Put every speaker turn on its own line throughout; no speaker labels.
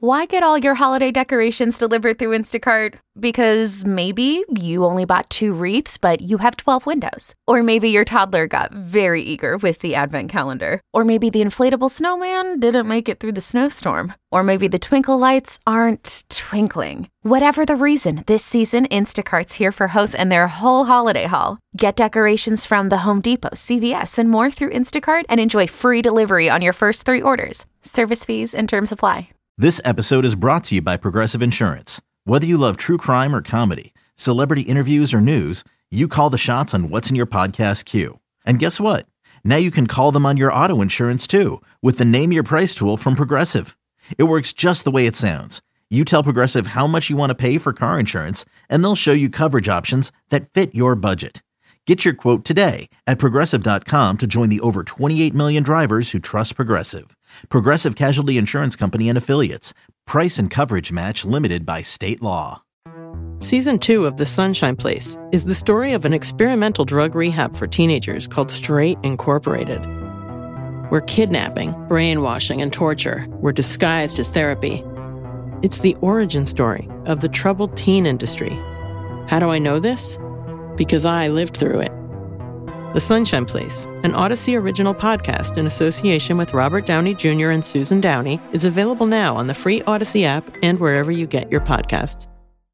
Why get all your holiday decorations delivered through Instacart? Because maybe you only bought 2 wreaths, but you have 12 windows. Or maybe your toddler got very eager with the advent calendar. Or maybe the inflatable snowman didn't make it through the snowstorm. Or maybe the twinkle lights aren't twinkling. Whatever the reason, this season, Instacart's here for hosts and their whole holiday haul. Get decorations from the Home Depot, CVS, and more through Instacart and enjoy free delivery on your first 3 orders. Service fees and terms apply.
This episode is brought to you by Progressive Insurance. Whether you love true crime or comedy, celebrity interviews or news, you call the shots on what's in your podcast queue. And guess what? Now you can call them on your auto insurance too with the Name Your Price tool from Progressive. It works just the way it sounds. You tell Progressive how much you want to pay for car insurance, and they'll show you coverage options that fit your budget. Get your quote today at Progressive.com to join the over 28 million drivers who trust Progressive. Progressive Casualty Insurance Company and Affiliates. Price and coverage match limited by state law.
Season 2 of The Sunshine Place is the story of an experimental drug rehab for teenagers called Straight Incorporated, where kidnapping, brainwashing, and torture were disguised as therapy. It's the origin story of the troubled teen industry. How do I know this? Because I lived through it. The Sunshine Place, an Odyssey original podcast in association with Robert Downey Jr. and Susan Downey, is available now on the free Odyssey app and wherever you get your podcasts.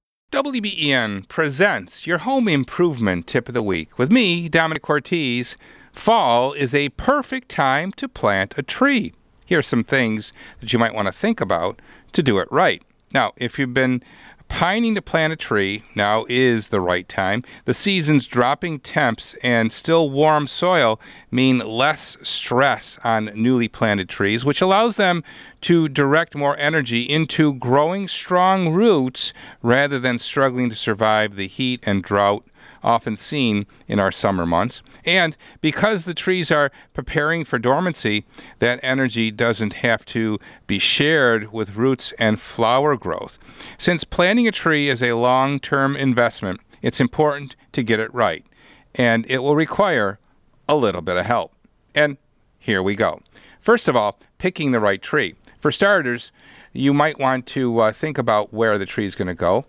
WBEN presents your home improvement tip of the week. With me, Dominic Ortiz. Fall is a perfect time to plant a tree. Here are some things that you might want to think about to do it right. Now, if you've been pining to plant a tree, now is the right time. The season's dropping temps and still warm soil mean less stress on newly planted trees, which allows them to direct more energy into growing strong roots rather than struggling to survive the heat and drought often seen in our summer months. And because the trees are preparing for dormancy, that energy doesn't have to be shared with roots and flower growth. Since planting a tree is a long-term investment, it's important to get it right, and it will require a little bit of help. And here we go. First of all, picking the right tree. For starters, you might want to think about where the tree is going to go.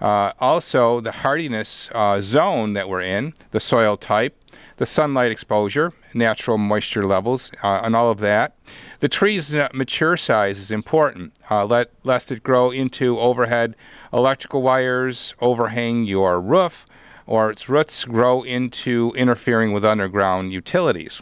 Also, the hardiness zone that we're in, the soil type, the sunlight exposure, natural moisture levels, and all of that. The tree's mature size is important, lest it grow into overhead electrical wires, overhang your roof, or its roots grow into interfering with underground utilities.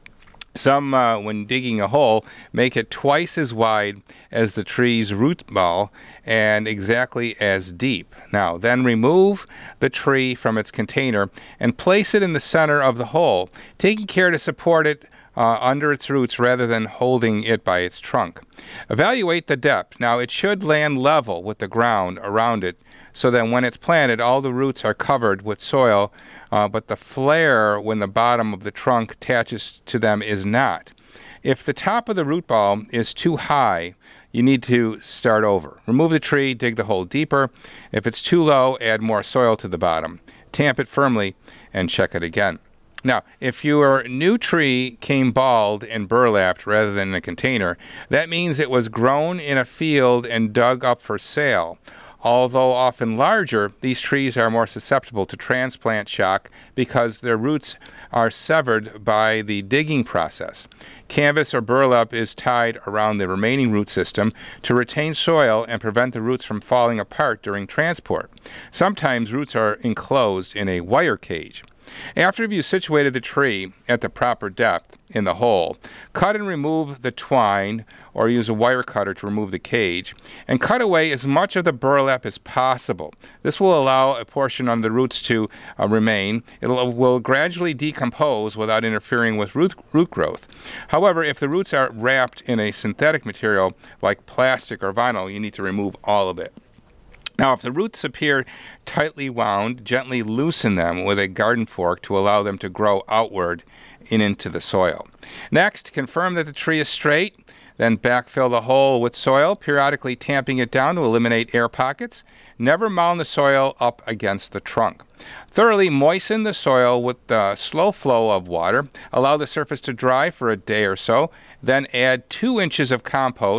Some, when digging a hole, make it twice as wide as the tree's root ball and exactly as deep. Now, then remove the tree from its container and place it in the center of the hole, taking care to support it under its roots rather than holding it by its trunk. Evaluate the depth. Now, it should land level with the ground around it so that when it's planted, all the roots are covered with soil, but the flare when the bottom of the trunk attaches to them is not. If the top of the root ball is too high, you need to start over. Remove the tree, dig the hole deeper. If it's too low, add more soil to the bottom. Tamp it firmly and check it again. Now, if your new tree came bald and burlapped rather than in a container, that means it was grown in a field and dug up for sale. Although often larger, these trees are more susceptible to transplant shock because their roots are severed by the digging process. Canvas or burlap is tied around the remaining root system to retain soil and prevent the roots from falling apart during transport. Sometimes roots are enclosed in a wire cage. After you've situated the tree at the proper depth in the hole, cut and remove the twine or use a wire cutter to remove the cage, and cut away as much of the burlap as possible. This will allow a portion of the roots to remain. It will gradually decompose without interfering with root growth. However, if the roots are wrapped in a synthetic material like plastic or vinyl, you need to remove all of it. Now, if the roots appear tightly wound, gently loosen them with a garden fork to allow them to grow outward and into the soil. Next, confirm that the tree is straight. Then backfill the hole with soil, periodically tamping it down to eliminate air pockets. Never mound the soil up against the trunk. Thoroughly moisten the soil with the slow flow of water. Allow the surface to dry for a day or so. Then add 2 inches of compost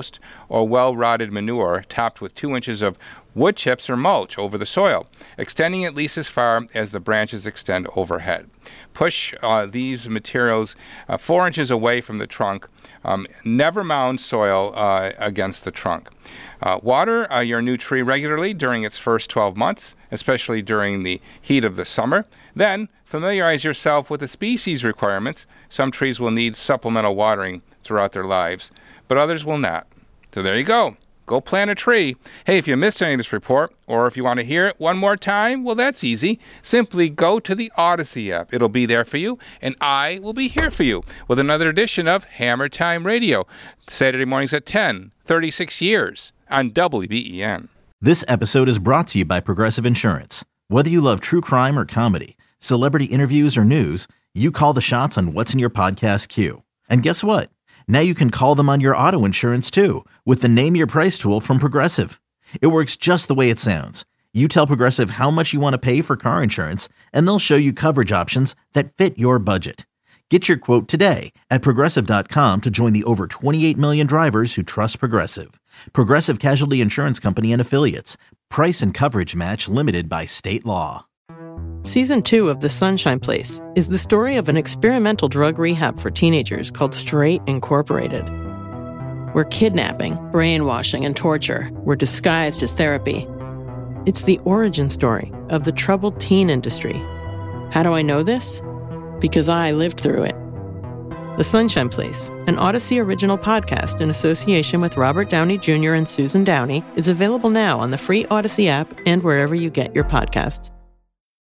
or well-rotted manure topped with 2 inches of wood chips or mulch over the soil, extending at least as far as the branches extend overhead. Push these materials 4 inches away from the trunk. Never mound soil against the trunk. Water your new tree regularly during its first 12 months, especially during the heat of the summer. Then, familiarize yourself with the species requirements. Some trees will need supplemental watering throughout their lives, but others will not. So there you go. Go plant a tree. Hey, if you missed any of this report, or if you want to hear it one more time, well, that's easy. Simply go to the Odyssey app. It'll be there for you, and I will be here for you with another edition of Hammer Time Radio, Saturday mornings at 10, 36 years on WBEN.
This episode is brought to you by Progressive Insurance. Whether you love true crime or comedy, celebrity interviews or news, you call the shots on what's in your podcast queue. And guess what? Now you can call them on your auto insurance too with the Name Your Price tool from Progressive. It works just the way it sounds. You tell Progressive how much you want to pay for car insurance, and they'll show you coverage options that fit your budget. Get your quote today at Progressive.com to join the over 28 million drivers who trust Progressive. Progressive Casualty Insurance Company and Affiliates. Price and coverage match limited by state law.
Season 2 of The Sunshine Place is the story of an experimental drug rehab for teenagers called Straight Incorporated, where kidnapping, brainwashing, and torture were disguised as therapy. It's the origin story of the troubled teen industry. How do I know this? Because I lived through it. The Sunshine Place, an Odyssey original podcast in association with Robert Downey Jr. and Susan Downey, is available now on the free Odyssey app and wherever you get your podcasts.